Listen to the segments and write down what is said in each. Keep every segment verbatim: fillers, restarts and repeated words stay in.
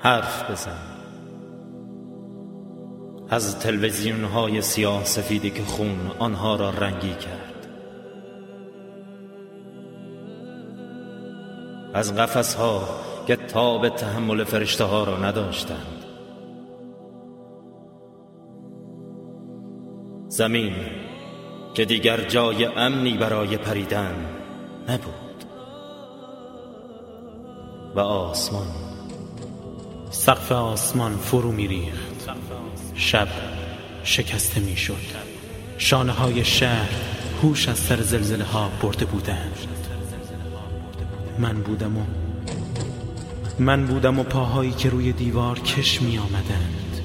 حرف بزن از تلویزیون های سیاه سفیدی که خون آنها را رنگی کرد، از قفس ها که تاب تحمل فرشته ها را نداشتند، زمین که دیگر جای امنی برای پریدن نبود، و آسمان، سقف آسمان فرو می ریخت. شب شکسته می شد. شانه های شهر هوش از سر زلزله ها برده بودند. من بودم و من بودم و پاهایی که روی دیوار کش می آمدند،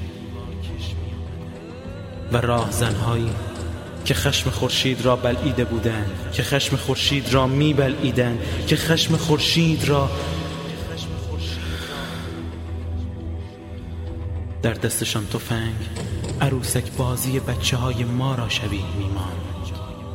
و راهزنهایی که خشم خورشید را بلعیده بودند، که خشم خورشید را می بلعیدند، که خشم خورشید را در دستشان تفنگ عروسک بازی بچه های ما را شبیه می ماند.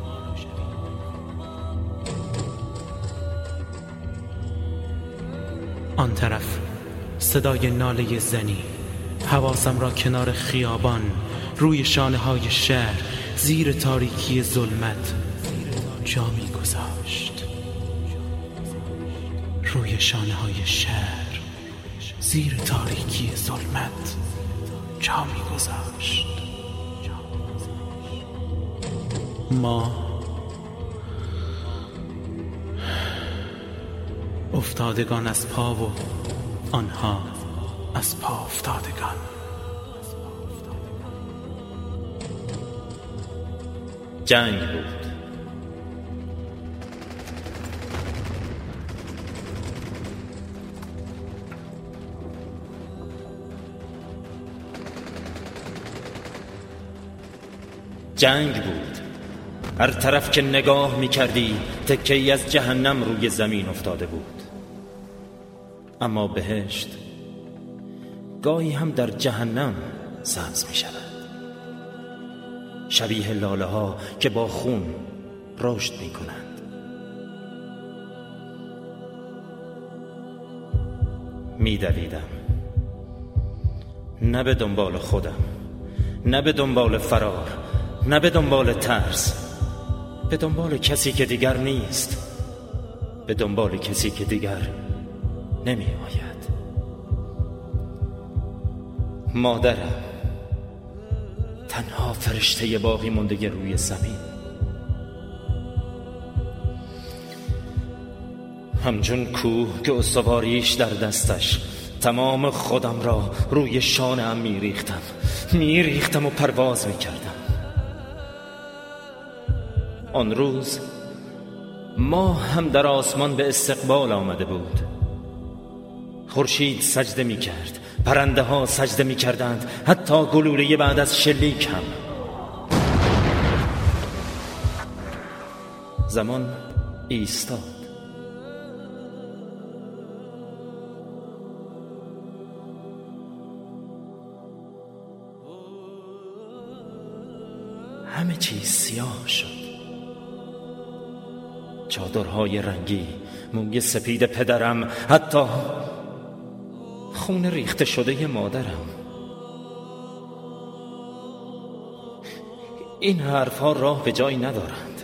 آن طرف صدای ناله زنی حواسم را کنار خیابان، روی شانه های شهر، زیر تاریکی ظلمت جا می گذاشت. روی شانه های شهر، زیر تاریکی ظلمت جا می گذاشت. ما افتادگان از پا و آنها از پا افتادگان. جنگ بود. جنگ بود. هر طرف که نگاه می کردی تکه‌ای از جهنم روی زمین افتاده بود. اما بهشت گاهی هم در جهنم سبز می شود، شبیه لاله ها که با خون رشد می کنند. می دویدم، نه به دنبال خودم، نه به دنبال فرار، نه به دنبال ترس، به دنبال کسی که دیگر نیست، به دنبال کسی که دیگر نمی آید. مادرم، تنها فرشته باقی مونده روی زمین، همچون کوه که استواریش در دستش، تمام خودم را روی شانه‌ام می ریختم می ریختم و پرواز می کردم. آن روز ما هم در آسمان به استقبال آمده بود. خورشید سجده می کرد، پرنده ها سجده می کردند، حتی گلوله بعد از شلیک هم. زمان ایستاد. همه چیز سیاه شد. چادرهای رنگی، موی سپید پدرم، حتی خون ریخته شده مادرم. این حرفها راه به جایی ندارند.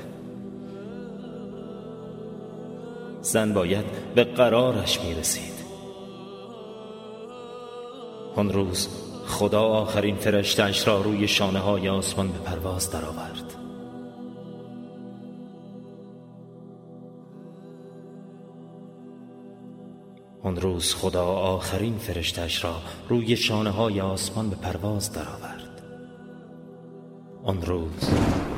زن باید به قرارش میرسید. آن روز خدا آخرین فرشته‌اش را روی شانه های آسمان به پرواز درآورد. آن روز خدا آخرین فرشته‌اش را روی شانه های آسمان به پرواز درآورد. آن روز